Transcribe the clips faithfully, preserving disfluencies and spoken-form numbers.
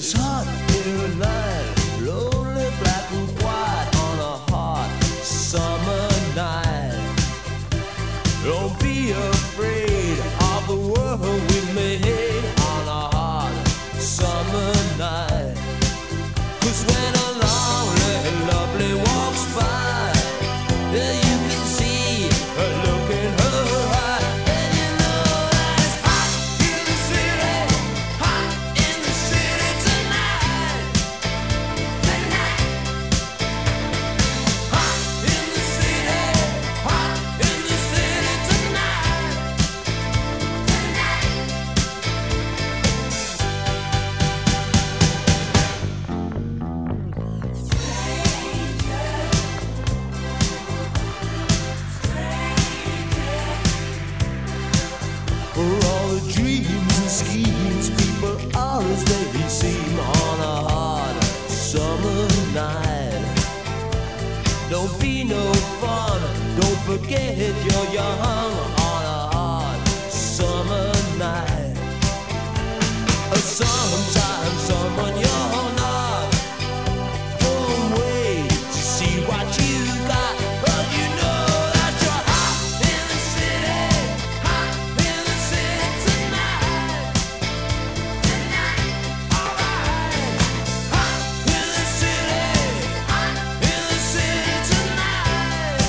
It's hot here at night, lonely, black and white on a hot summer night. Don't be afraid of the world we made on a hot summer night. 'Cause when a lonely, lovely walks by, yeah, you can see her look in her eye, and you know that it's hot in the city, hot in the city tonight, tonight. Hot in the city, hot in the city tonight, for all the dreams and schemes people always they seem on a hot summer night. Don't be no fun, don't forget you're young on a hot summer night. Sometimes someone you're not won't wait to see what you got, but you know that you're hot in the city, hot in the city tonight, tonight, alright. Hot in the city, hot in the city tonight,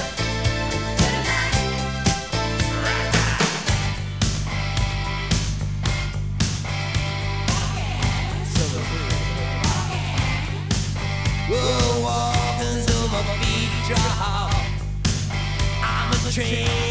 We'll walk until my feet drop. I'm a train